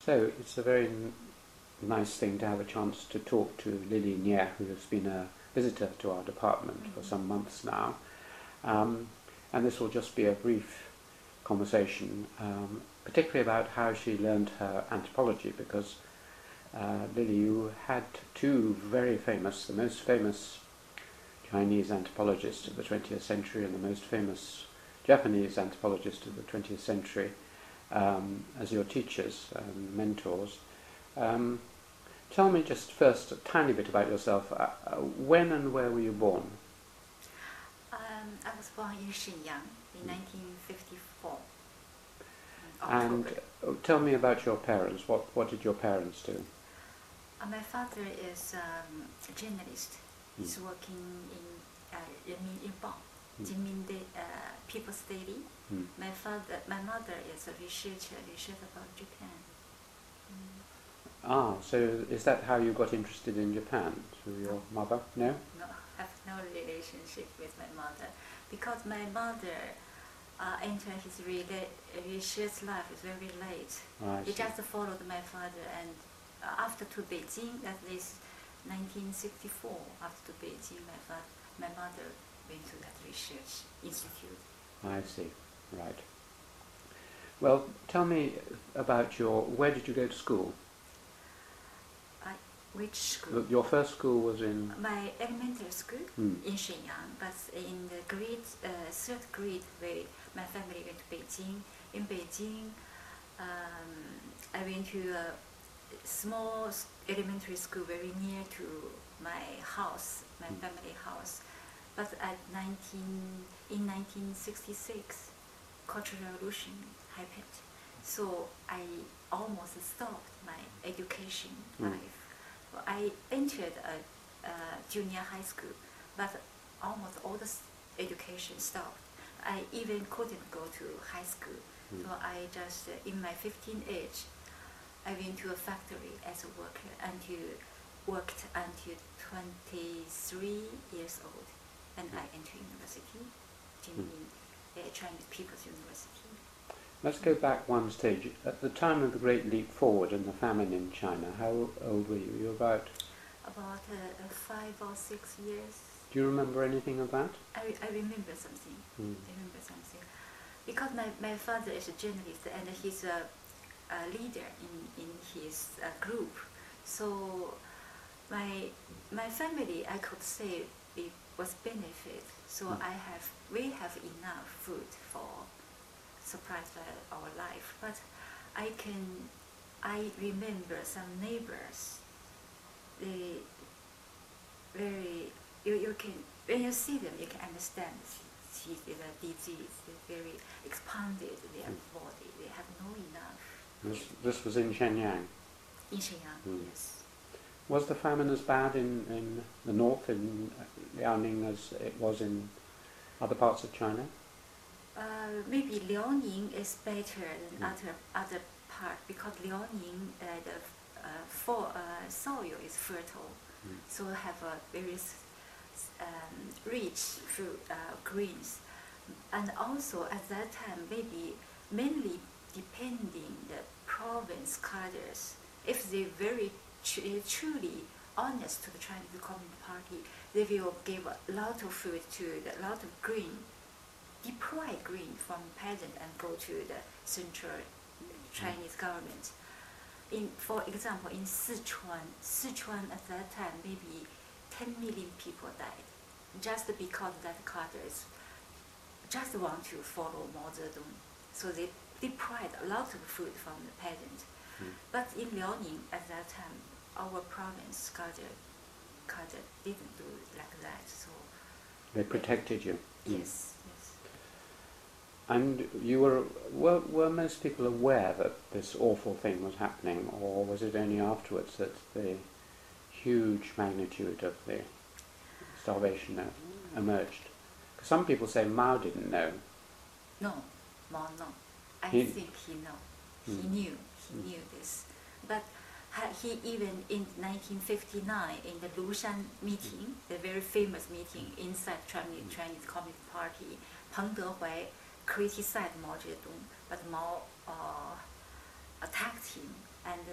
So it's a very nice thing to have a chance to talk to Lily Nie, who has been a visitor to our department for some months now. And this will just be a brief conversation, particularly about how she learned her anthropology, because Lily, you had two very famous, the most famous Chinese anthropologist of the 20th century and the most famous Japanese anthropologist of the 20th century as your teachers and mentors. Tell me just first a tiny bit about yourself. When and where were you born? I was born in Shenyang in 1954. And tell me about your parents. What did your parents do? My father is a journalist. He's working in Renmin Yinbao, Jinmin People's Daily. My mother is a researcher about Japan. So is that how you got interested in Japan? Through your mother? No? No, I have no relationship with my mother. Because my mother entered his research life very late. He just followed my father, and after to Beijing, that is 1964, after to Beijing, my mother went to that research institute. I see, right. Well, tell me about where did you go to school? Which school? Your first school was in? My elementary school in Shenyang, but in the third grade, my family went to Beijing. In Beijing, I went to a small elementary school very near to my house, my family house. But in 1966, Cultural Revolution happened. So I almost stopped my education life. I entered a junior high school, but almost all the education stopped. I even couldn't go to high school. So I just, in my 15 age, I went to a factory as a worker worked until 23 years old. And I entered university, Chinese People's University. Let's go back one stage. At the time of the Great Leap Forward and the famine in China, how old were you? You were about 5 or 6 years. Do you remember anything of that? I remember something. I remember something. Because my father is a journalist and he's a leader in his group. So my family, I could say, it was benefit. So we have enough food for surprise our life, but I remember some neighbors. They you can, when you see them, you can understand this is a disease. They're very expanded their body. They have no enough. This was in Shenyang. In Shenyang, yes. Was the famine as bad in the north, in Liaoning, as it was in other parts of China? Maybe Liaoning is better than other part, because Liaoning the soil is fertile, so have a very rich fruit greens, and also at that time maybe mainly depending the province cadres, if they very truly honest to the Chinese Communist Party, they will give a lot of food to a lot of green. Deploy green from peasant and go to the central Chinese government. For example, in Sichuan at that time, maybe 10 million people died, just because that cadres just want to follow Mao Zedong. So they deprived a lot of food from the peasant. But in Liaoning at that time, our province cadre didn't do like that. So they protected you. Yes. And were most people aware that this awful thing was happening, or was it only afterwards that the huge magnitude of the starvation emerged? Because some people say Mao didn't know. No, Mao no. I think he knew this. But he even in 1959 in the Lushan meeting, the very famous meeting inside Chinese Communist Party, Peng Dehuai criticized Mao Zedong, but Mao attacked him and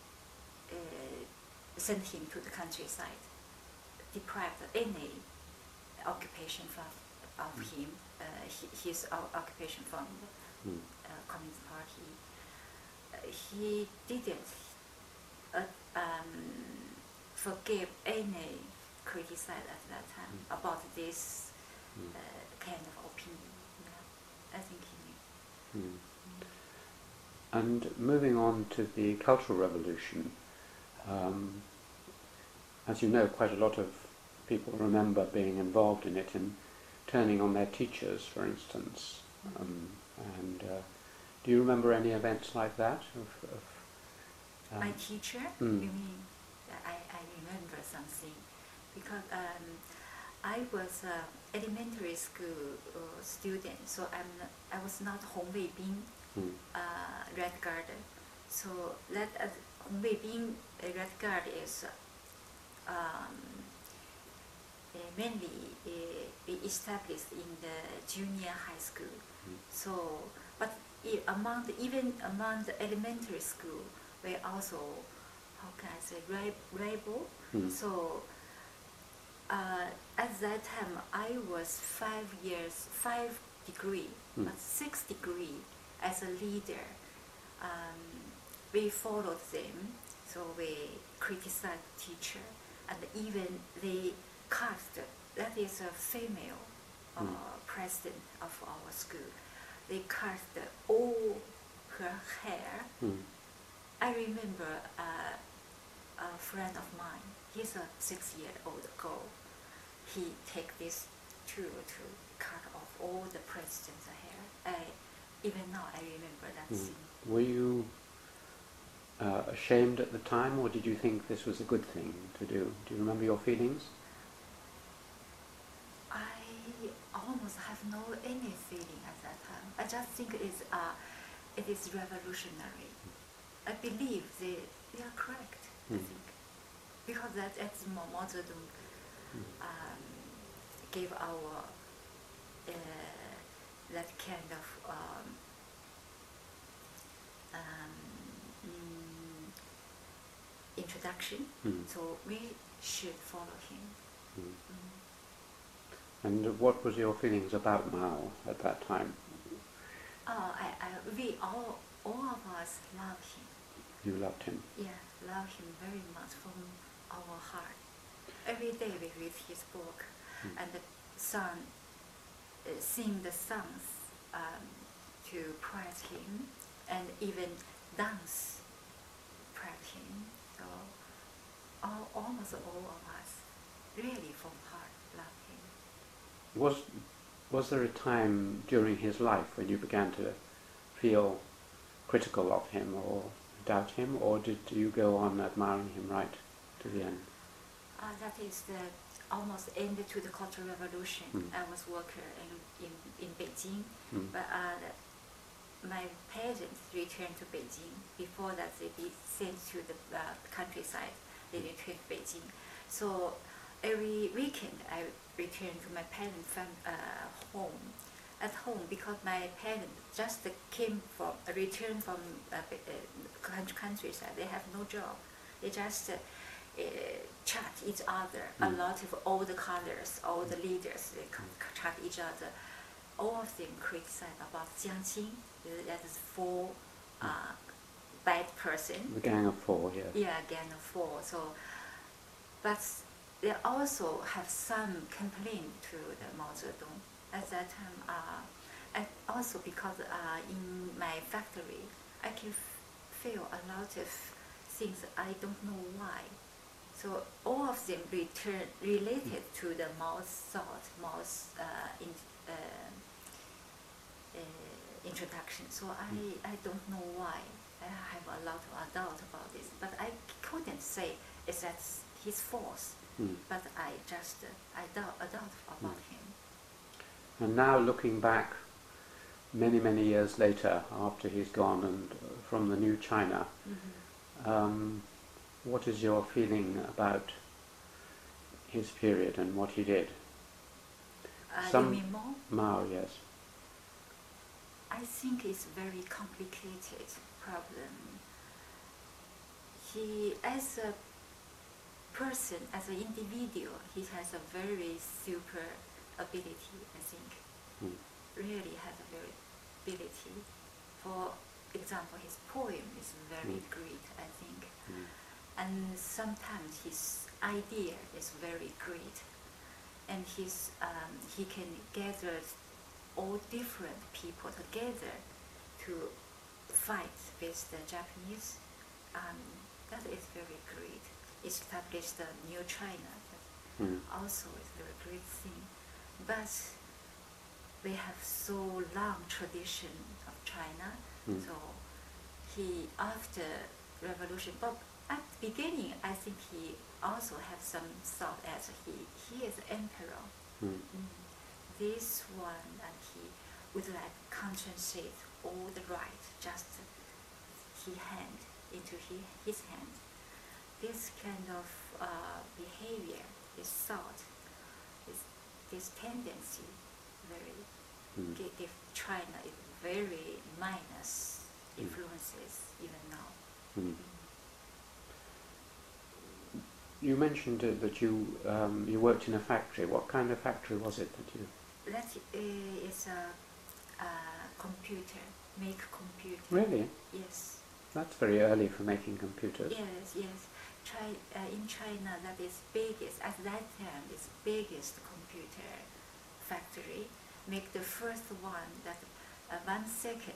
sent him to the countryside, deprived any occupation of him, his occupation from the Communist Party. He didn't forgive any criticize at that time about this kind of opinion. Yeah, I think he knew. And moving on to the Cultural Revolution, as you know, quite a lot of people remember being involved in it and turning on their teachers, for instance. Do you remember any events like that? My teacher? You mean? I remember something because I was an elementary school student, so I was not Hong Wei Bin Red Guard. So that Hong Wei Bin Red Guard is mainly established in the junior high school. So, but even among the elementary school, we also, how can I say, rival. So at that time, I was 5 degree, but 6 degree as a leader. We followed them, so we criticized the teacher, and even they cast, that is a female president of our school. They cast all her hair. I remember a friend of mine, he's a 6-year-old girl. He take this tool to cut off all the president's hair. Even now I remember that scene. Were you ashamed at the time, or did you think this was a good thing to do? Do you remember your feelings? I almost have no any feeling at that time. I just think it is revolutionary. I believe they are correct, I think. Because that Mao Zedong gave our that kind of introduction, so we should follow him. And what was your feelings about Mao at that time? We all of us love him. You loved him? Yeah, love him very much from our heart. Every day we read his book and the son sing the songs to praise him, and even dance praise him. So almost all of us really from heart love him. Was there a time during his life when you began to feel critical of him or doubt him, or did you go on admiring him right to the end? That is the almost end to the Cultural Revolution. I was worker in Beijing, but my parents returned to Beijing. Before that, they be sent to the countryside. They returned to Beijing. So every weekend, I returned to my parents' home. At home, because my parents just returned from countryside. They have no job. They just chat each other. A lot of all the colors, all the leaders, they chat each other. All of them criticize about Jiang Qing. That is 4 bad person. The Gang of Four, yeah. Yeah, Gang of 4. So, but they also have some complaint to the Mao Zedong. At that time, and also because in my factory, I can feel a lot of things I don't know why. So all of them related to the Mao's thought, Mao's introduction. So I don't know why. I have a lot of doubt about this, but I couldn't say it's that his fault. But I doubt about him. And now looking back many, many years later after he's gone and from the new China, what is your feeling about his period and what he did? You mean Mao? Mao, yes. I think it's very complicated problem. he, as a person, as an individual, he has a very super ability, I think. Really has a very ability. For example, his poem is very great, I think. And sometimes his idea is very great. And he can gather all different people together to fight with the Japanese. That is very great. Established the new China. That also is a very great thing. But we have so long tradition of China. So he, after revolution, but at the beginning, I think he also had some thought as he is emperor. This one, and he would like compensate all the right, just he hand into his hand. This kind of behavior, this thought, this tendency, very give China is very minus influences even now. You mentioned that you worked in a factory. What kind of factory was it that you? That is a computer, make computer. Really? Yes. That's very early for making computers. Yes. In China, that is biggest, at that time, is biggest computer factory. Make the first one that 1 second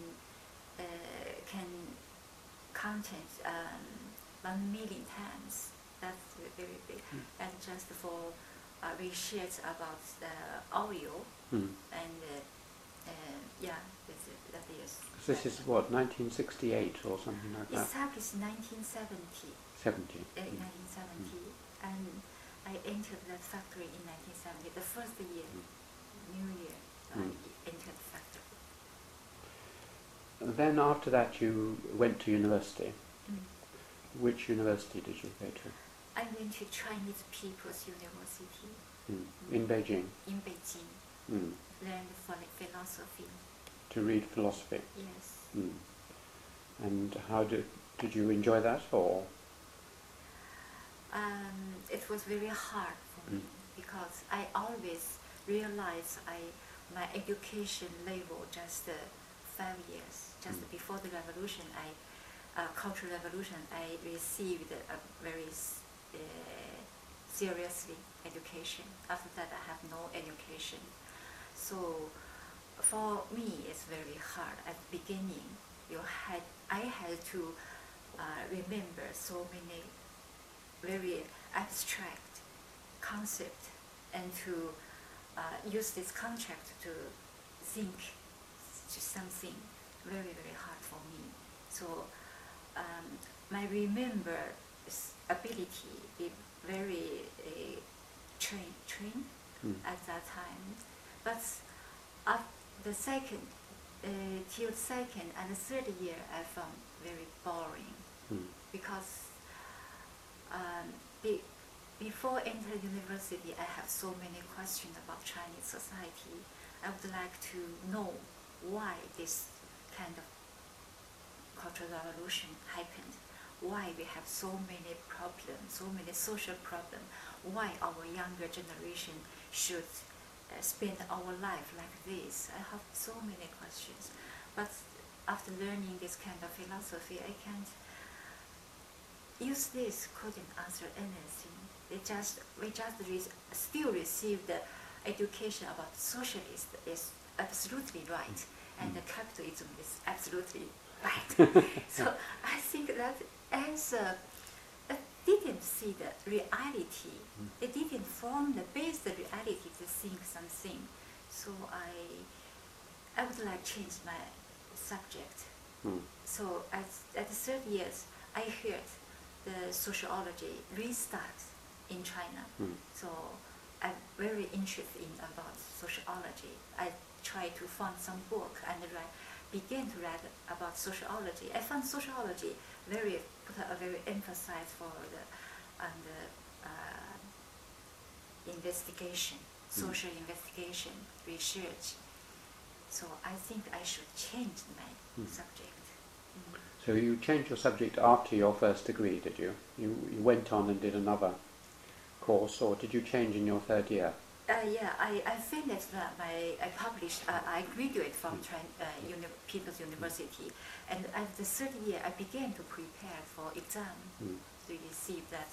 can contain 1 million times. That's very big. And just for research about the oil and that is. This is what, 1968 or something like that? Established 1970. 70. 1970, and I entered that factory in 1970. The first year, New Year, I entered the factory. Then after that, you went to university. Which university did you go to? I went to Chinese People's University. In Beijing? In Beijing. Learned philosophy. To read philosophy? Yes. And how did you enjoy that, or? It was very hard for me because I always realized my education level just 5 years. Just before the revolution, Cultural Revolution, I received a very seriously education. After that, I have no education. So for me, it's very hard. At the beginning, I had to remember so many very abstract concepts and to use this concept to think to something very, very hard for me. So my remember ability is very trained at that time. But the second, till second and the third year, I found very boring because before entering university, I have so many questions about Chinese society. I would like to know why this kind of Cultural Revolution happened, why we have so many problems, so many social problems, why our younger generation should spend our life like this. I have so many questions. But after learning this kind of philosophy, I can't use this, couldn't answer anything. We just still receive the education about socialist is absolutely right, and the capitalism is absolutely right. So I think that answer didn't see the reality. It didn't form the base the reality to think something. So I would like to change my subject. So at the third years, I heard the sociology restart in China. So I'm very interested in about sociology. I tried to find some book and began to read about sociology. I found sociology put a very emphasis for the investigation, social investigation, research. So I think I should change my subject. So you changed your subject after your first degree, did you? You went on and did another course, or did you change in your third year? Yeah, I finished I published, I graduated from People's University, and at the third year I began to prepare for exam to receive that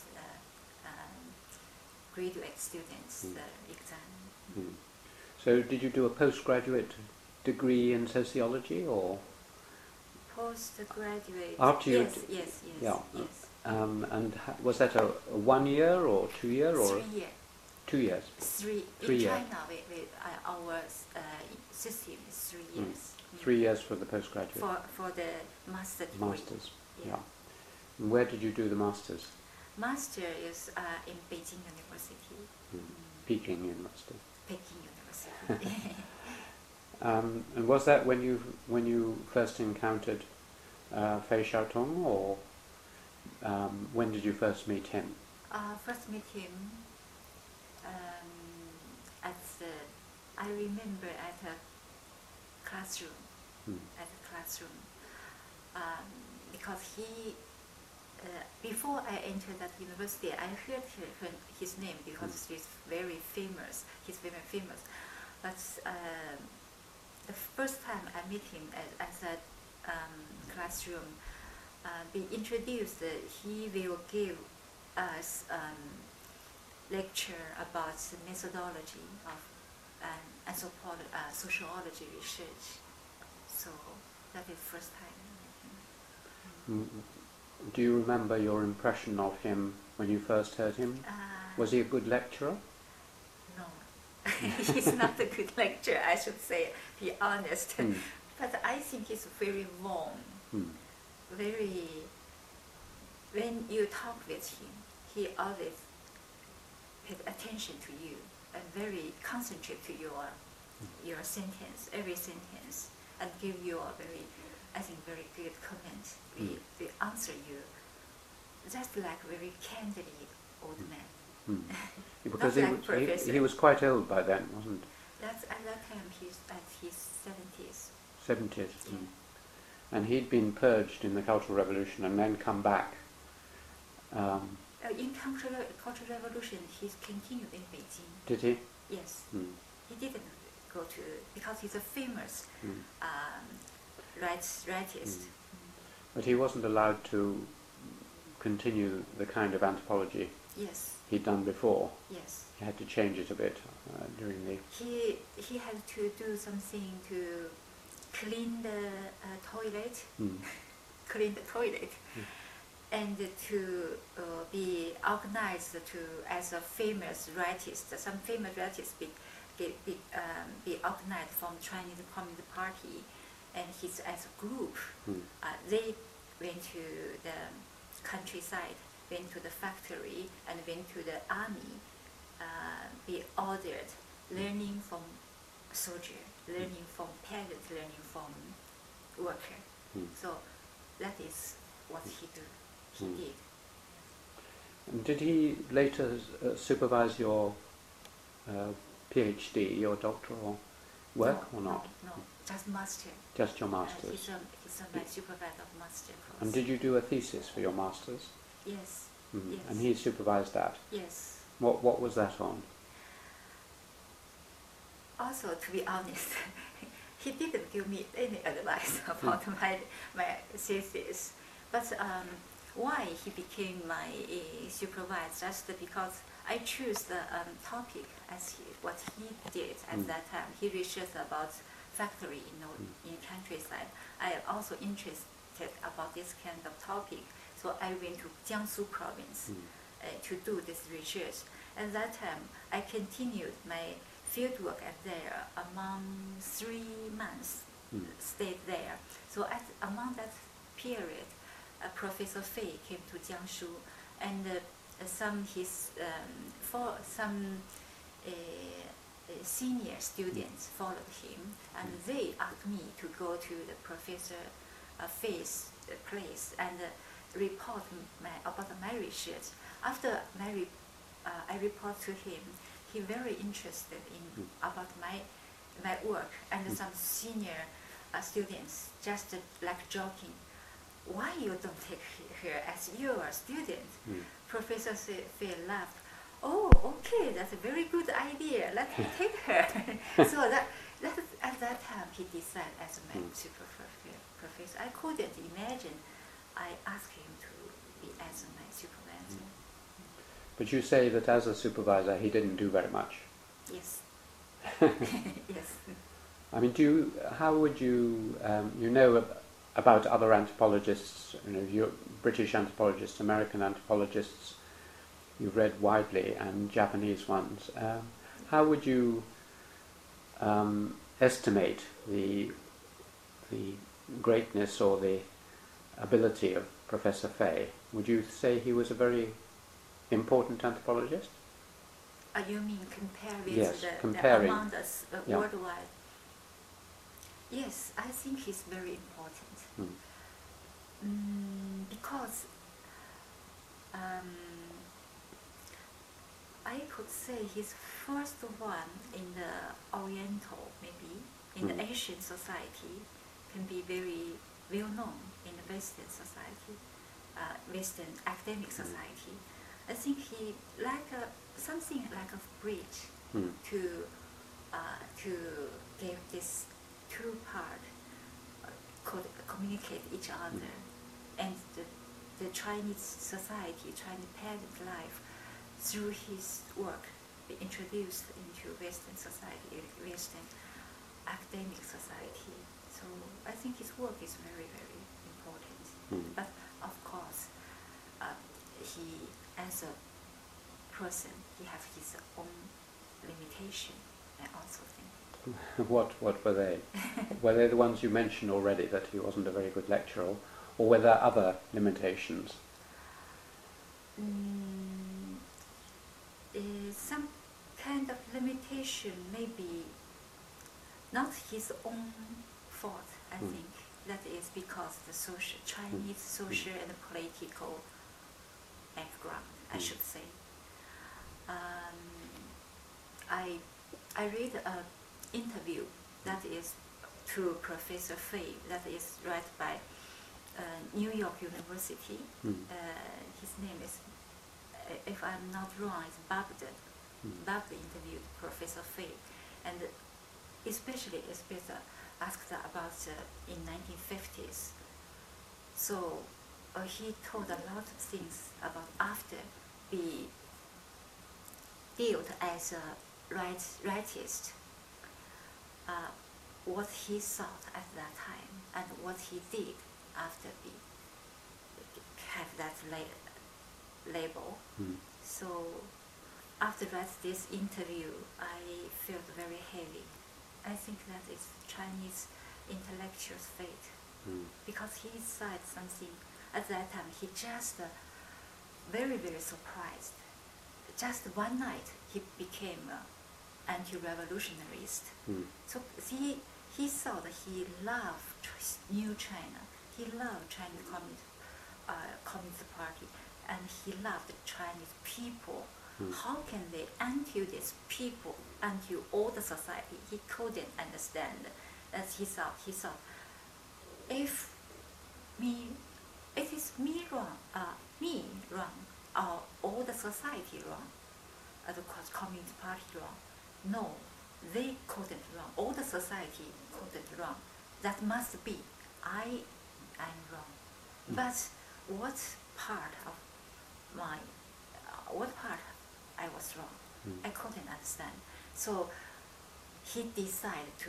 graduate students exam. So did you do a postgraduate degree in sociology, or? Postgraduate. After you yes. And was that a 1 year or 2 year or 3 years? 2 years. In China, our system is 3 years. 3 years for the postgraduate. For the master degree. Masters. Yeah. And where did you do the masters? Master is in Beijing University. Peking University. Peking University. And was that when you first encountered Fei Xiaotong, or when did you first meet him? First meet him I remember at a classroom. Because he before I entered that university, I heard his name because he's very famous. He's very famous, but the first time I met him at that classroom, be introduced, he will give us lecture about the methodology of sociology research. So that is first time I met him. Do you remember your impression of him when you first heard him? Was he a good lecturer? No, he's not a good lecturer, I should say, be honest. But I think he's very warm. Very, when you talk with him, he always pays attention to you and very concentrate to your sentence, every sentence, and give you a very good comment. We answer you just like very candidly old man. Because like he was quite old by then, wasn't he? At that time he's at his 70s. 70s. Yeah. And he'd been purged in the Cultural Revolution and then come back. In Cultural Revolution, he's continued in Beijing. Did he? Yes. He didn't go to, because he's a famous rightist. But he wasn't allowed to continue the kind of anthropology he'd done before. Yes. He had to change it a bit during the... He had to do something to clean the toilet, and to be organized as a famous rightist. Some famous rightists be organized from Chinese Communist Party, and he's as a group. They went to the countryside, went to the factory, and went to the army. Be ordered, learning from soldier, learning from peasant, learning from worker. So that is what he did. And did he later supervise your PhD, your doctoral work, or not? No, just master. Just your master's. He's my supervisor of master course. And did you do a thesis for your master's? Yes. Yes. And he supervised that? Yes. What was that on? Also, to be honest, he didn't give me any advice about my thesis. But why he became my supervisor? Just because I chose the topic as what he did at that time. He researched about factory in countryside. I am also interested about this kind of topic. So I went to Jiangsu province to do this research. At that time, I continued my fieldwork there among 3 months, stayed there. So among that period, Professor Fei came to Jiangsu, and some senior students followed him, and they asked me to go to the Professor Fei's place and report about my research. After I report to him, he very interested in about my work, and some senior students just like joking, why you don't take her as your student? Professor Fei laughed. Oh, okay, that's a very good idea. Let me take her. So that at that time he decided as my super professor. I couldn't imagine I asked him to be as my supervisor. But you say that as a supervisor he didn't do very much. Yes. Yes. I mean, how would you, you know about other anthropologists, you know, British anthropologists, American anthropologists, you've read widely, and Japanese ones. How would you estimate the greatness or the ability of Professor Fei? Would you say he was a very important anthropologist? You mean compare with Yes, the comparing. among us Yeah. worldwide? Yes, I think he's very important. Because I could say he's first one in the Oriental, maybe, in the Asian society, can be very well known in the Western society, Western academic society. I think he something like a bridge to give this two part could communicate each other, and the Chinese society, Chinese parent life, through his work, be introduced into Western society, Western academic society. So I think his work is very, very important. But of course, he, as a person, he has his own limitation, I also think. What were they? Were they the ones you mentioned already, that he wasn't a very good lecturer, or were there other limitations? Some kind of limitation, maybe not his own fault, I think. That is because the Chinese social and political background, I should say. I read an interview that is to Professor Fei, that is read by New York University. His name is, if I'm not wrong, it's Babda. Babda interviewed Professor Fei, and especially asked about in 1950s. So he told a lot of things about after be dealt as a rightist, what he thought at that time and what he did after we have that label. So after this interview, I felt very heavy. I think that is Chinese intellectual's fate, because he said something at that time. He just very, very surprised. Just one night, he became anti-revolutionarist. So he saw that he loved New China. He loved Chinese Communist Party, and he loved the Chinese people. How can they undo these people, undo all the society? He couldn't understand. As he thought, if it is me wrong, or all the society wrong, the Communist Party wrong. No, they couldn't wrong. All the society couldn't wrong. That must be I'm wrong. But what part I was wrong? I couldn't understand. So he decided to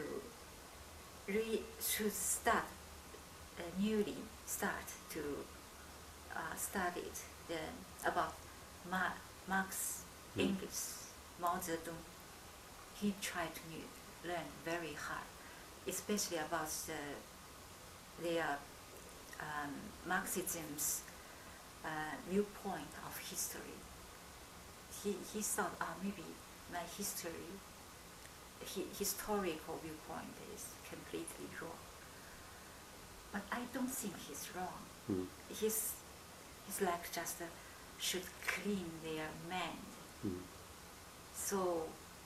newly start to study about Marx, Engels, Mao Zedong. He tried to learn very hard, especially about their Marxism's viewpoint of history. He thought, maybe my historical viewpoint is completely wrong. But I don't think he's wrong. He's like just should clean their mind. So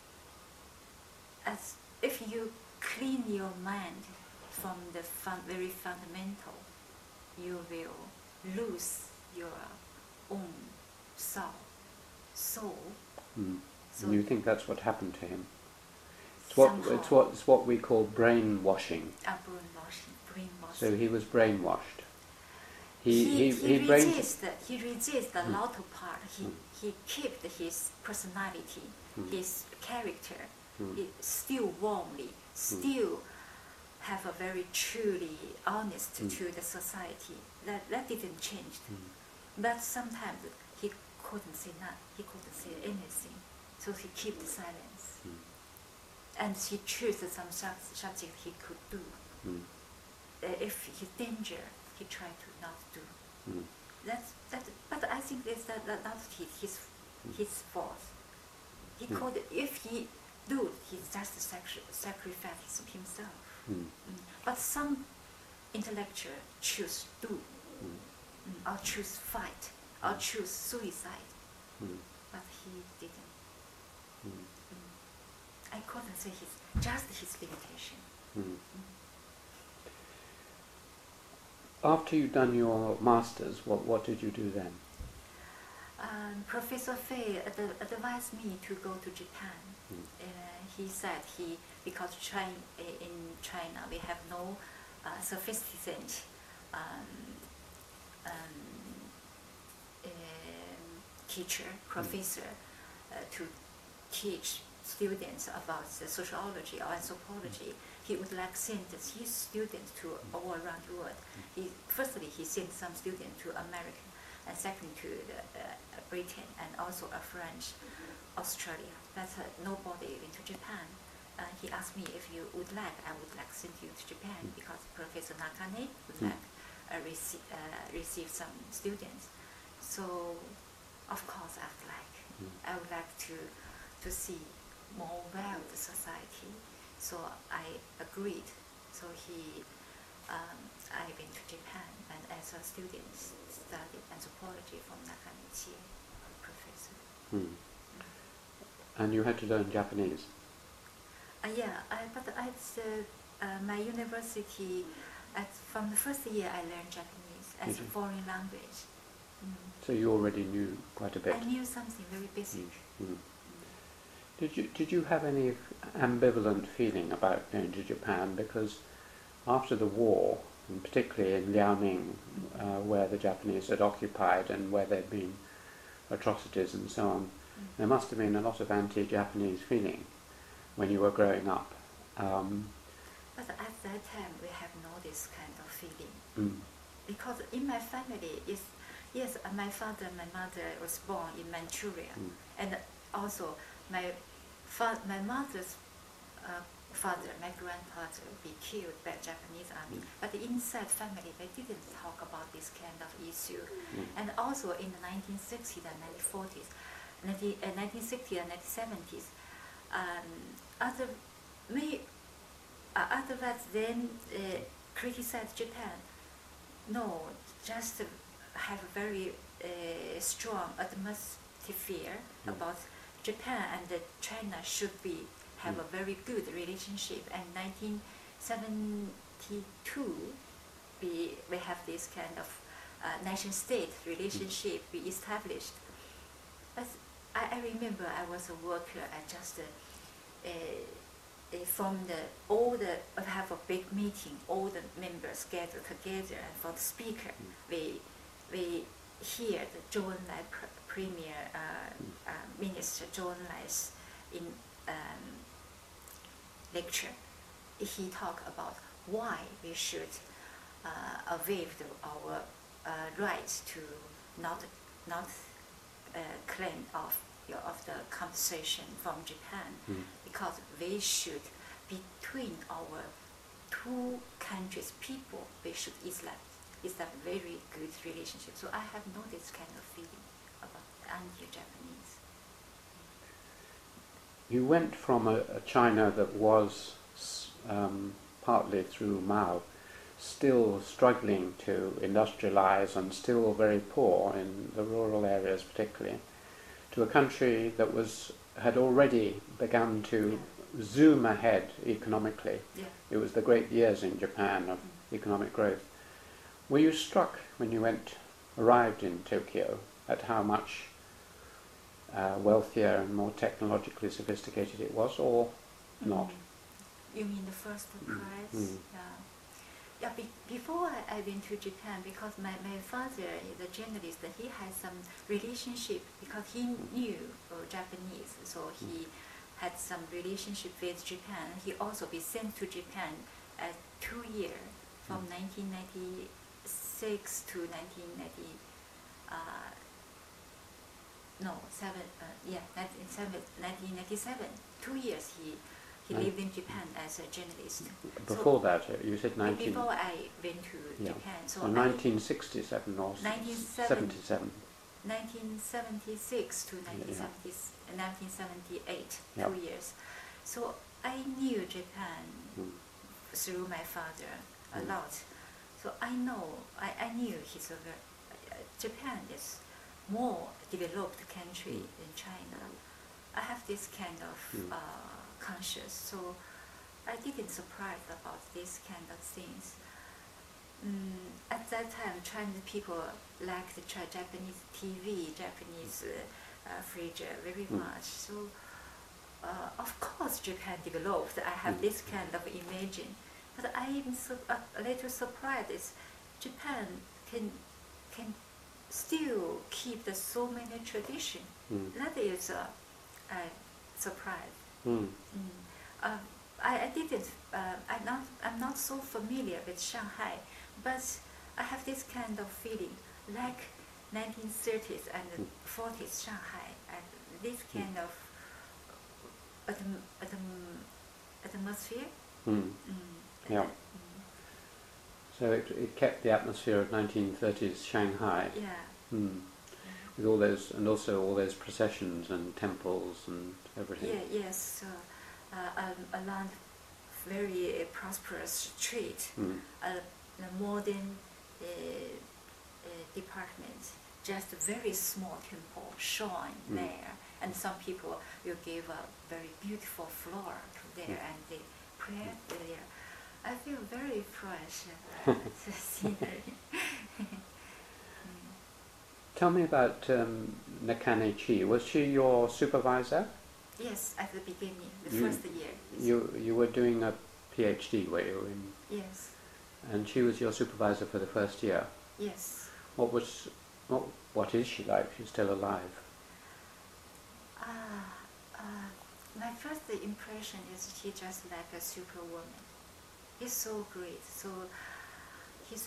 as if you clean your mind from the very fundamental, you will lose your own soul. So And you think that's what happened to him? It's what we call brainwashing. Brainwashing. So he was brainwashed. He resists the latter part. He kept his personality, his character. He still warmly, still have a very truly honest to the society. That didn't change. But sometimes he couldn't say he couldn't say anything, so he kept silence. And he chose some subject he could do. If he's danger, he tried to not do. But I think that's not his fault. He could, if he do, he just sacrifice himself. But some intellectual choose do, or choose fight, or choose suicide. But he didn't. I couldn't say just his limitation. After you'd done your masters, what did you do then? Professor Fei advised me to go to Japan. He said because in China we have no sophisticated teacher, professor to teach students about the sociology or anthropology. He would like send his students to all around the world. Firstly, he sent some students to America, and second to Britain, and also French, Australia. But nobody into Japan. He asked me if you would like, I would like send you to Japan because Professor Nakane would like receive some students. So, of course, I would like to see more well the society. So I agreed. So I went to Japan, and as a student studied anthropology from Nakanichi professor. And you had to learn Japanese? But at my university, from the first year I learned Japanese as a foreign language. So you already knew quite a bit? I knew something very basic. Did you have any ambivalent feeling about going to Japan? Because after the war, and particularly in Liaoning, where the Japanese had occupied and where there had been atrocities and so on, there must have been a lot of anti-Japanese feeling when you were growing up. But at that time we have no this kind of feeling. Because in my family, my father and my mother was born in Manchuria, and also my mother's father, my grandfather, be killed by Japanese army. But inside family, they didn't talk about this kind of issue. And also in the 1960s and 1940s, 1960s and 1970s, others then criticized Japan. No, just have a very strong atmosphere about Japan and China should have a very good relationship. And 1972, we have this kind of nation-state relationship we established. But I remember I was a worker. I just we have a big meeting. All the members gather together, and for the speaker, we hear the Zhou Enlai Premier Minister Zhou Enlai's in lecture. He talked about why we should waive our rights to not claim of the compensation from Japan, because we should, between our two countries' people, we should establish very good relationship. So I have no this kind of feeling about anti-Japanese. You went from a China that was partly through Mao, still struggling to industrialize and still very poor in the rural areas particularly, to a country that had already begun to zoom ahead economically. It was the great years in Japan of economic growth. Were you struck when you arrived in Tokyo at how much wealthier and more technologically sophisticated it was, or not? You mean the first surprise? Mm. Yeah. Yeah, before I went to Japan, because my father is a journalist, he had some relationship, because he knew Japanese, so he had some relationship with Japan. He also be sent to Japan at 2 years, from 1996 to 1997. 2 years he lived in Japan as a journalist. Before that, you said Before I went to Japan. So 1967 or 77? 1976 to 1978, 2 years. So I knew Japan through my father a lot. So I knew Japan is more developed country than China. I have this kind of conscious, so I didn't surprise about this kind of things. At that time, Chinese people liked the Japanese TV, Japanese fridge very much. So of course Japan developed. I have this kind of imagine, but I am a little surprised is Japan can still keep so many tradition. That is a surprise. I didn't. I'm not so familiar with Shanghai, but I have this kind of feeling, like 1930s and 40s Shanghai, and this kind of atmosphere. Yeah. So it kept the atmosphere of 1930s Shanghai. Yeah. With all those, and also all those processions and temples and everything. Yeah. Yes. Along very prosperous street, a modern department, just a very small temple shown there, and some people will give a very beautiful floor to there and they pray there. I feel very fresh the scenery. Tell me about Nakane Chi. Was she your supervisor? Yes, at the beginning, the first year. You were doing a PhD, were you? Yes. And she was your supervisor for the first year? Yes. What is she like? She's still alive. My first impression is she just like a superwoman. He's so great. So he's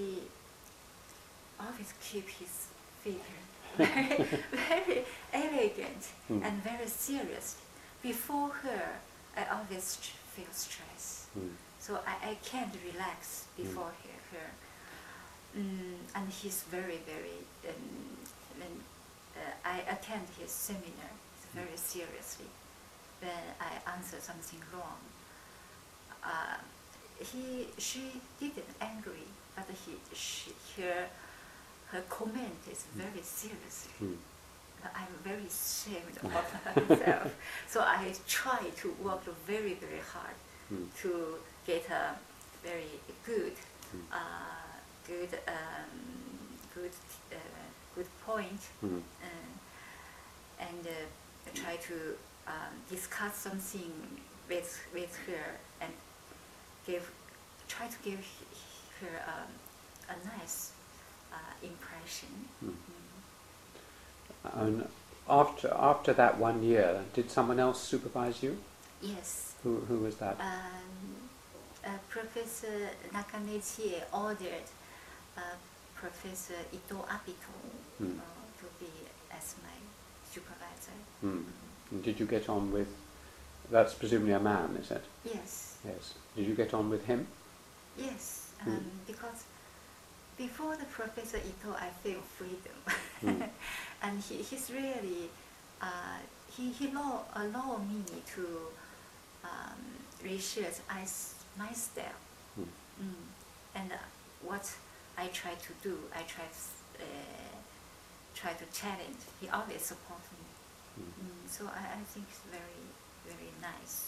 always keep his figure very elegant and very serious. Before her, I always feel stress. So I can't relax before her. And he's very, when I attend his seminar very seriously. When I answer something wrong, she didn't angry, but her comment is very serious. I'm very ashamed of myself. So I try to work very, very hard to get a very good point, and try to discuss something with her and try to give her a nice impression. And after that 1 year, did someone else supervise you? Yes. Who was that? Professor Nakane ordered Professor Ito Abito to be as my supervisor. And did you get on with? That's presumably a man, is it? Yes. Yes. Did you get on with him? Yes, because before the Professor Ito, I feel freedom, and he's really he allowed me to research my style, and what I try to do, I try to challenge. He always supports me, so I think it's very, very nice.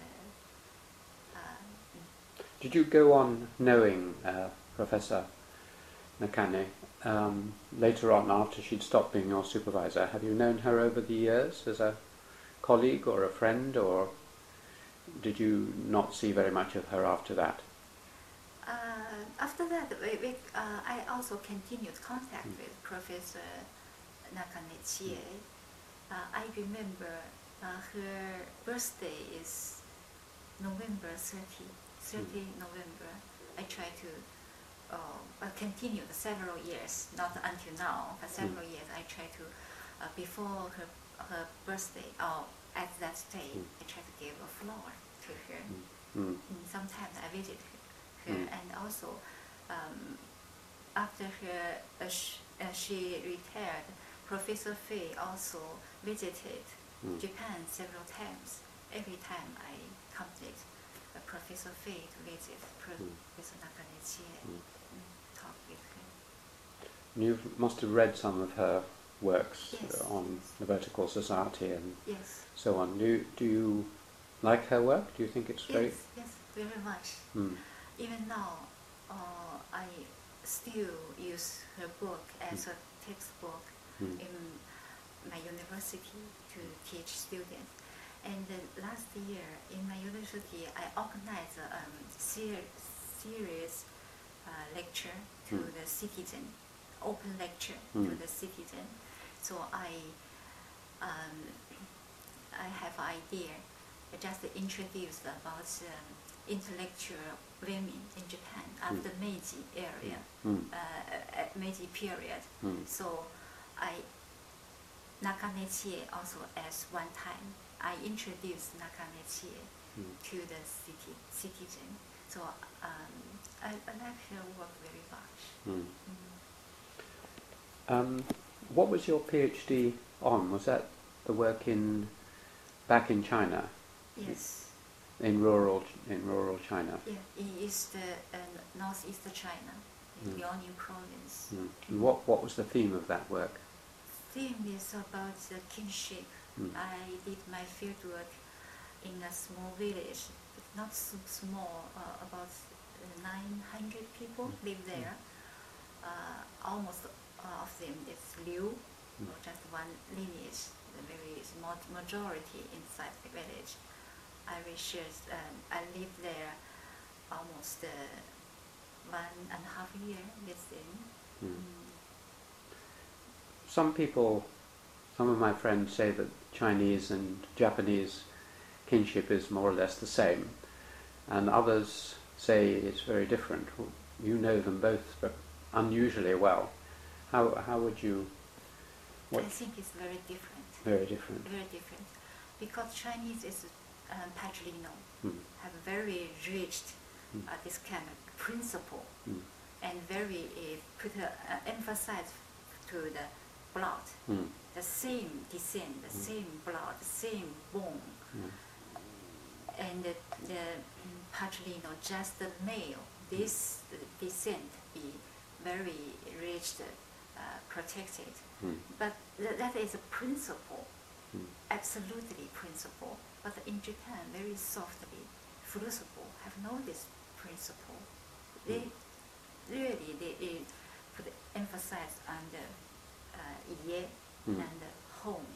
Did you go on knowing Professor Nakane, later on after she'd stopped being your supervisor. Have you known her over the years as a colleague or a friend, or did you not see very much of her after that? After that, I also continued contact with Professor Nakane Chie. I remember her birthday is November 30 November. I try to continue several years, not until now, but several years. I try to, before her birthday, or at that day, I try to give a flower to her. Sometimes I visit her, and also after her, she retired, Professor Fei also visited Japan several times. Every time I contact Professor Fei to visit Professor Nakane Chie, talk with her. You must have read some of her works Yes. on the Vertical Society and Yes. so on. Do you like her work? Do you think it's very... Yes, very much. Mm. Even now, I still use her book as a textbook in my university to teach students. And last year in my university, I organized a series lecture to the citizen, open lecture to the citizen. So I have idea. I just introduced about intellectual women in Japan after Meiji area, Meiji period. So Nakane Chie also as one time I introduced Nakane Chie to the citizen. So I like her work very much. What was your PhD on? Was that the work back in China? Yes. In rural China? Yeah, in northeast China, in Liaoning province. And what was the theme of that work? Theme is about the kinship. I did my field work in a small village, but not so small, about 900 people live there. Almost all of them is Liu, or just one lineage, the very small majority inside the village. I researched, I lived there almost 1.5 years with them. Some of my friends say that Chinese and Japanese kinship is more or less the same, and others say it's very different. You know them both, but unusually well. How would you... I think it's very different. Very different. Very different. Because Chinese is patrilineal, have very rich this kind of principle, and very emphasize to the blood, the same descent, the same blood, the same bone, and the patrilineal, just the male, this descent be very rich, protected. But that is a principle, absolutely principle. But in Japan, very softly, flexible, have no this principle. They really put emphasis on the ye and the home,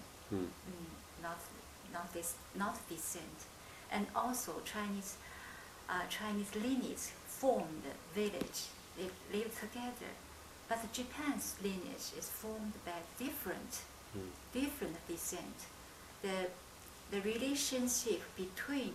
not descent. And also Chinese lineage formed village. They live together. But Japan's lineage is formed by different descent. The relationship between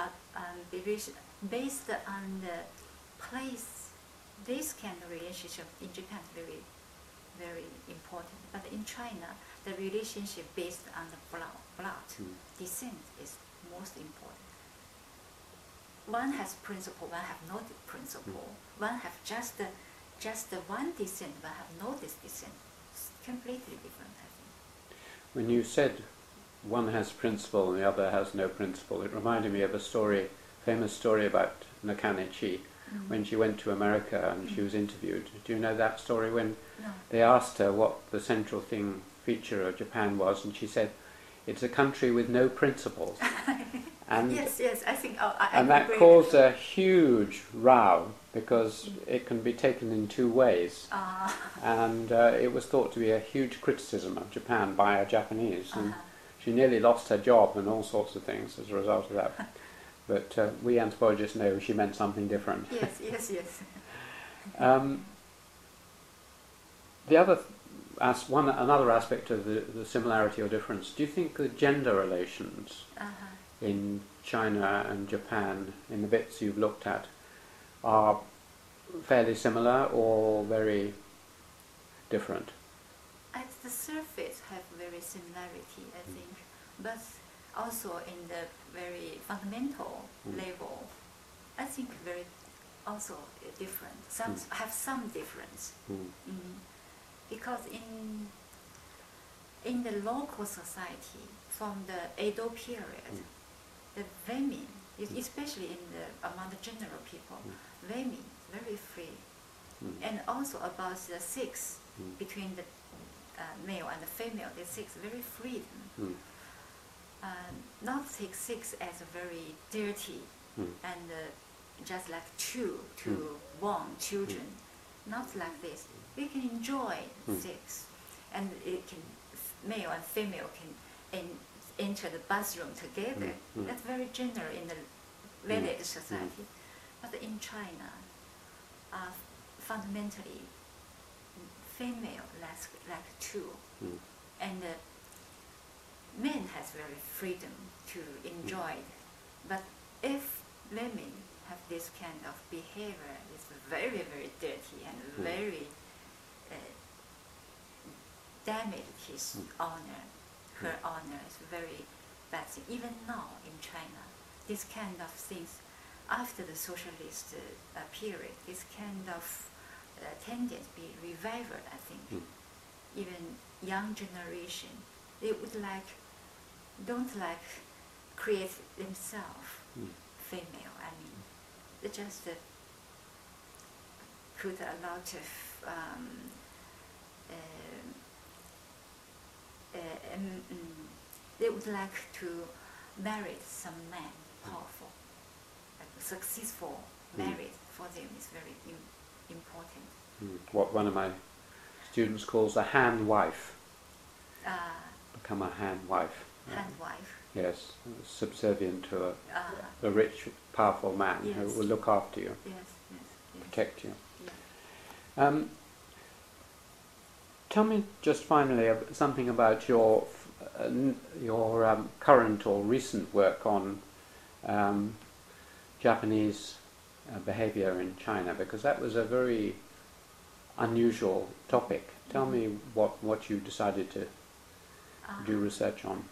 based on the place, this kind of relationship in Japan is very, very important. But in China, the relationship based on the blood descent is most important. One has principle, one have no principle. One have just one descent, one have no this descent. It's completely different, I think. When you said one has principle and the other has no principle, it reminded me of a famous story about Nakane Chie when she went to America and she was interviewed. Do you know that story when they asked her what the central feature of Japan was, and she said, "It's a country with no principles." And yes, I think I and that agree. caused a huge row because it can be taken in two ways. And it was thought to be a huge criticism of Japan by a Japanese, and she nearly lost her job and all sorts of things as a result of that. But we anthropologists know she meant something different. Yes. The other another aspect of the similarity or difference, do you think the gender relations in China and Japan, in the bits you've looked at, are fairly similar or very different? At the surface have very similarity, I think, but also in the very fundamental level, I think very also different. Some have some difference. Because in the local society, from the Edo period, the women, especially among the general people, women very free, and also about the sex between the male and the female, the sex very freedom. Not take sex as a very dirty and just like to born children, not like this. We can enjoy sex, and male and female can enter the bathroom together. That's very general in the village society. But in China, fundamentally, female like two, and men has very freedom to enjoy it. But if women have this kind of behavior, it's very, very dirty and very damage his honor, her honor. Is very bad thing. Even now in China, this kind of things, after the socialist period, this kind of tendency be revived, I think. Even young generation, they don't create themselves female. I mean, they just put a lot of they would like to marry some man, powerful, successful marriage for them is very important. What one of my students calls a hand wife. Become a hand wife. Hand wife. Yes, subservient to a rich, powerful man who will look after you, protect you. Yes. Tell me just finally something about your current or recent work on Japanese behavior in China, because that was a very unusual topic. Tell me what you decided to do research on.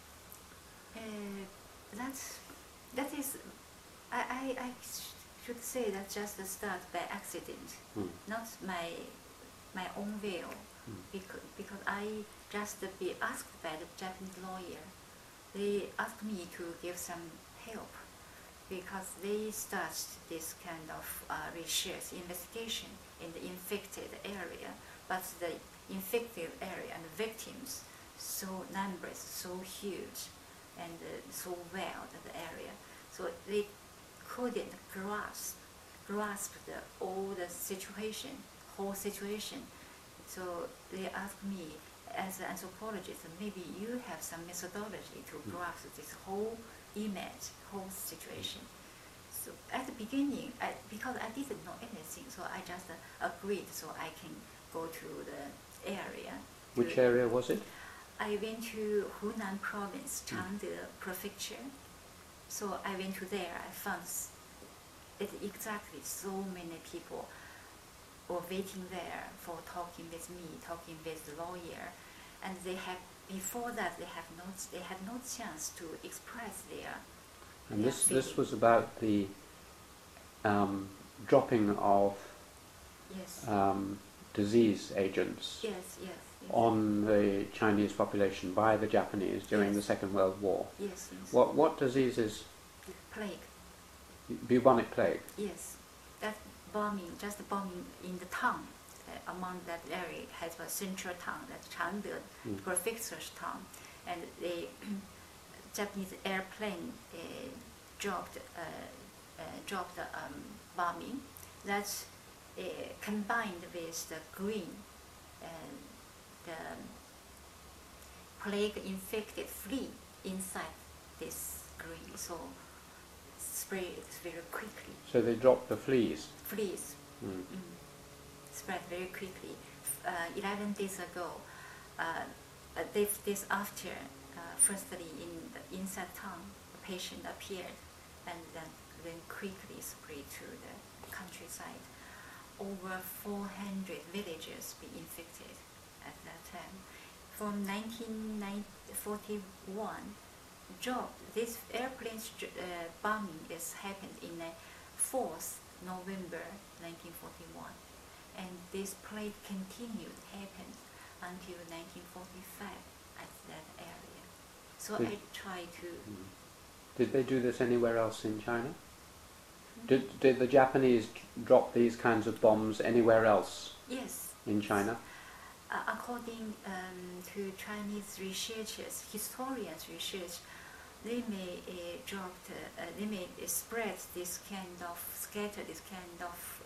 That is, I should say that just a start by accident, not my own will, because I just be asked by the Japanese lawyer. They asked me to give some help because they start this kind of research investigation in the infected area, but the infected area and the victims so numerous, so huge, and so wild the area, so they couldn't grasp whole situation. So they asked me, as an anthropologist, maybe you have some methodology to grasp this whole image, whole situation. So at the beginning, because I didn't know anything, so I just agreed so I can go to the area. Which area was it? I went to Hunan province, Changde prefecture. So I went to there, I found it exactly so many people were waiting there for talking with me, talking with the lawyer, and before that they had no chance to express their. And this was about the dropping of disease agents on the Chinese population by the Japanese during the Second World War. Yes. What diseases? Plague. Bubonic plague. Yes, that bombing in the town. Among that area has a central town, that's Changde prefecture's town, and Japanese airplane dropped bombing that combined with the green and the plague-infected flea inside this green, so spread very quickly. So they dropped the fleas. Fleas spread very quickly. 11 days ago, this after, firstly in the inside town, a patient appeared, and then quickly spread to the countryside. Over 400 villagers be infected at that time. From 1941, this airplane bombing is happened in 4th November 1941, and this plague continued happened until 1945 at that area. So I tried to. Did they do this anywhere else in China? Did the Japanese drop these kinds of bombs anywhere else? Yes. In China? According to Chinese researchers, historians research, they may they may spread this kind of, scatter this kind of,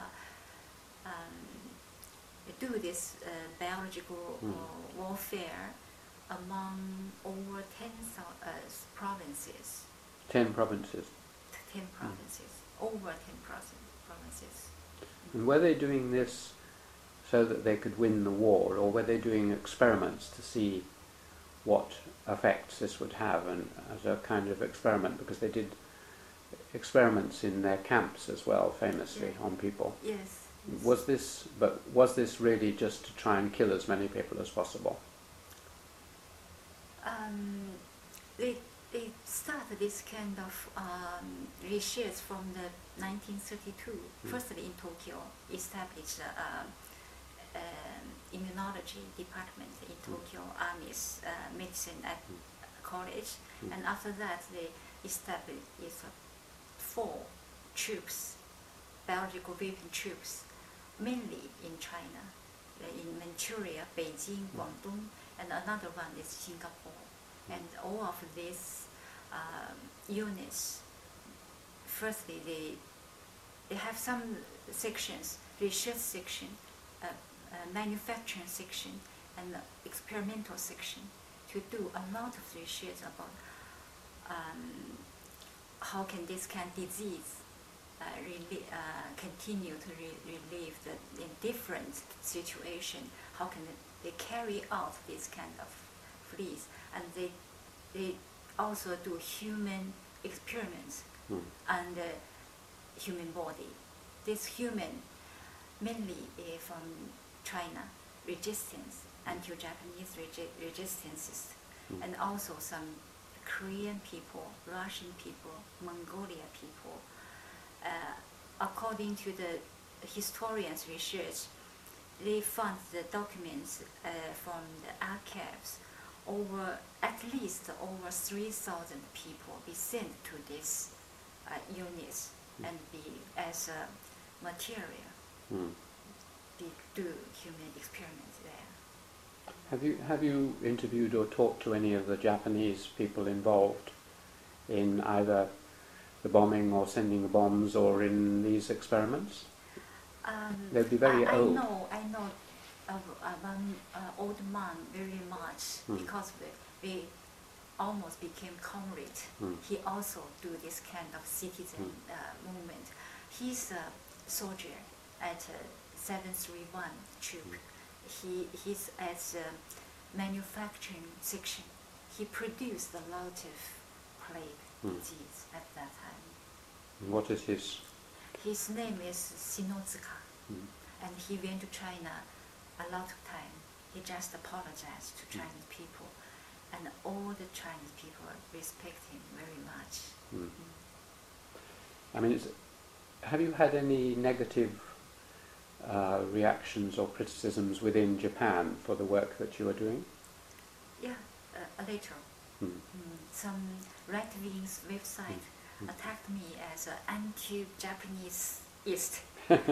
do this biological warfare among over 10 provinces. 10 provinces. 10 provinces, over 10 provinces. And were they doing this so that they could win the war, or were they doing experiments to see what effects this would have, and as a kind of experiment, because they did experiments in their camps as well, famously, on people? Yes. Was this really just to try and kill as many people as possible? They started this kind of research from the 1932. Firstly, in Tokyo, established immunology department in Tokyo Army's medicine at college, and after that they established 4 troops, biological weapon troops, mainly in China, in Manchuria, Beijing, Guangdong, and another one is Singapore. And all of these units, firstly they have some sections, research section, manufacturing section, and experimental section, to do a lot of research about how can this kind of disease continue to relieve in different situation, how can they carry out this kind of fleas, and they also do human experiments on the human body. This human, mainly from China, resistance, anti-Japanese resistances, and also some Korean people, Russian people, Mongolia people. According to the historians' research, they found the documents from the archives. At least over 3,000 people be sent to these units and be as a material, do human experiments there. Have you interviewed or talked to any of the Japanese people involved in either the bombing or sending the bombs or in these experiments? They'd be very old. I know one old man very much, because we almost became comrades. He also do this kind of citizen movement. He's a soldier at 731 troop. He's at the manufacturing section. He produced a lot of plague disease at that time. What is his? His name is Sinotsuka, and he went to China a lot of time. He just apologized to Chinese people, and all the Chinese people respect him very much. I mean, have you had any negative reactions or criticisms within Japan for the work that you are doing? Yeah, a little. Some right-wing website attacked me as an anti-Japaneseist.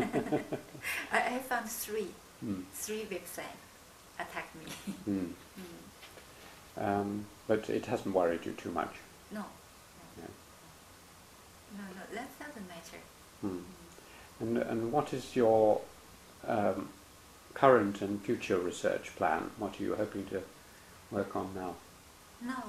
I found three websites attacked me. But it hasn't worried you too much. No. No. No, that doesn't matter. And what is your current and future research plan? What are you hoping to work on now? No,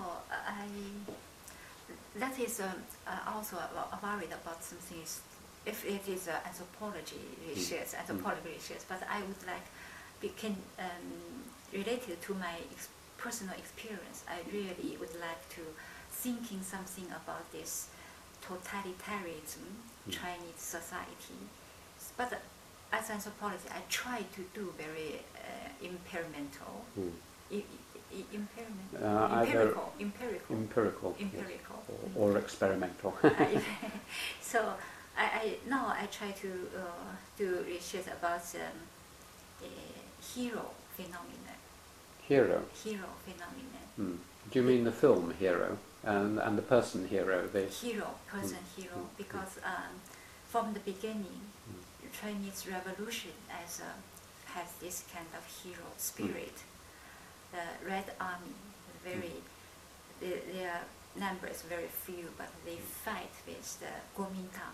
that is also worried about something. If it is anthropology research, but I would like can related to my personal experience. I really would like to thinking something about this totalitarianism Chinese society. But as anthropologist, I try to do very empirical. Empirical, yes. or experimental. So now I try to do research about hero phenomenon. Hero phenomenon. Do you mean the film Hero and the person Hero? Hero, because from the beginning, Chinese Revolution has this kind of hero spirit. The Red Army, their numbers very few, but they fight with the Kuomintang,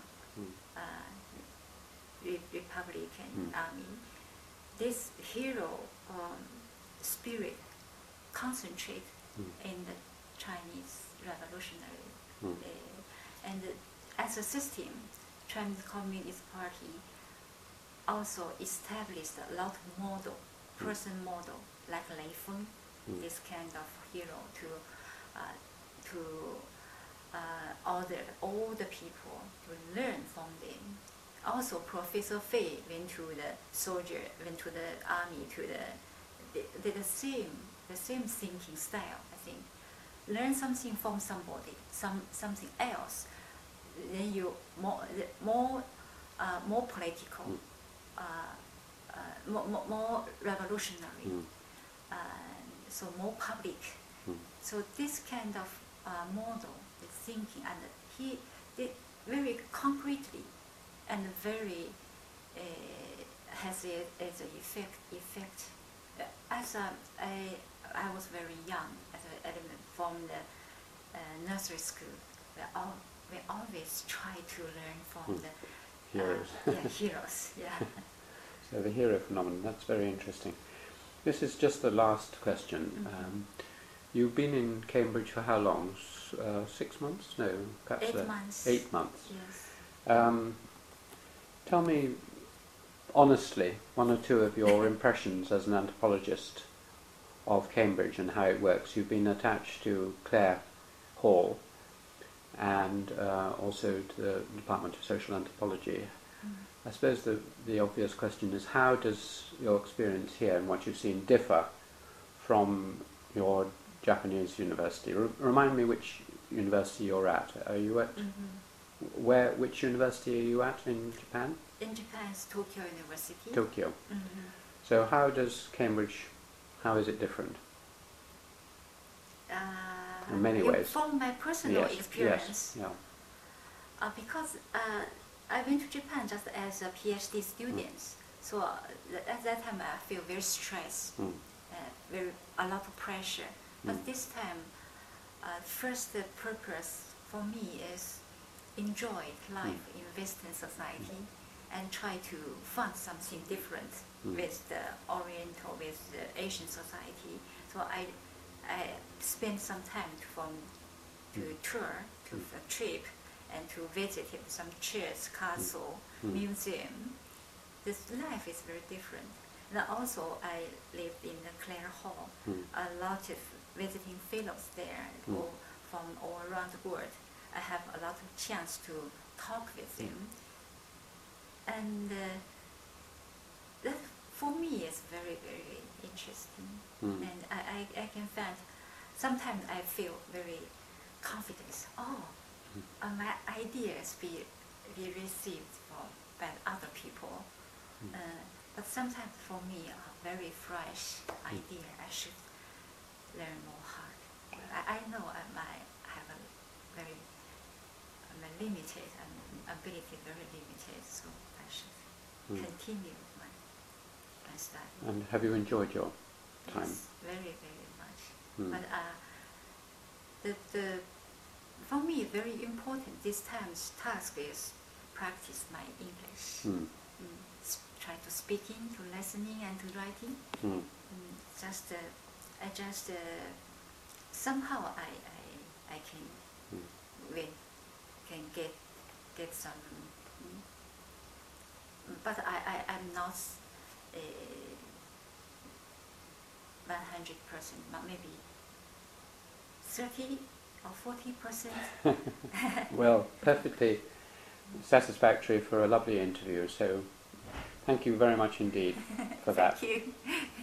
Republican Army. This hero spirit concentrate in the Chinese Revolutionary, and as a system, Chinese Communist Party also established a lot of person model, like Lei Feng, this kind of hero to order all the people to learn from them. Also, Professor Fei went to the army, the same thinking style. I think learn something from somebody, something else, then you more political, more revolutionary, so more public. So this kind of model, the thinking, and he did very concretely and very has it as an effect. As I was very young, as an element from the nursery school, we always try to learn from the heroes. Heroes. Yeah. So the hero phenomenon, that's very interesting. This is just the last question. You've been in Cambridge for how long? 6 months? No, perhaps 8 months. 8 months. Yes. Tell me honestly one or two of your impressions as an anthropologist of Cambridge and how it works. You've been attached to Clare Hall and also to the Department of Social Anthropology. I suppose the obvious question is, how does your experience here and what you've seen differ from your Japanese university? Remind me which university you're at. Are you at which university are you at in Japan? In Japan, it's Tokyo University. Tokyo. So how does Cambridge, how is it different? In many ways. From my personal experience, yes, yeah. Because I went to Japan just as a PhD student, so at that time I feel very stressed, a lot of pressure. But this time, first purpose for me is enjoy life in Western society and try to find something different with the Oriental, with the Asian society. So I spent some time to tour, to a trip, and to visit some church, castle, museum. This life is very different. And also I lived in the Clare Hall. A lot of visiting fellows there go from all around the world. I have a lot of chance to talk with them. And that for me is very, very interesting. And I can find, sometimes I feel very confident. My ideas be received by other people. But sometimes for me, a very fresh idea, I should learn more hard. I know I have a very limited ability, very limited, so I should continue my study. And have you enjoyed your time? Yes, very, very much. But for me, very important this time's task is practice my English. Try to speaking, to listening, and to writing. I just somehow I can get some. But I'm not 100%, but maybe 30 or 40%. Well, perfectly satisfactory for a lovely interview. So, thank you very much indeed for that. Thank you.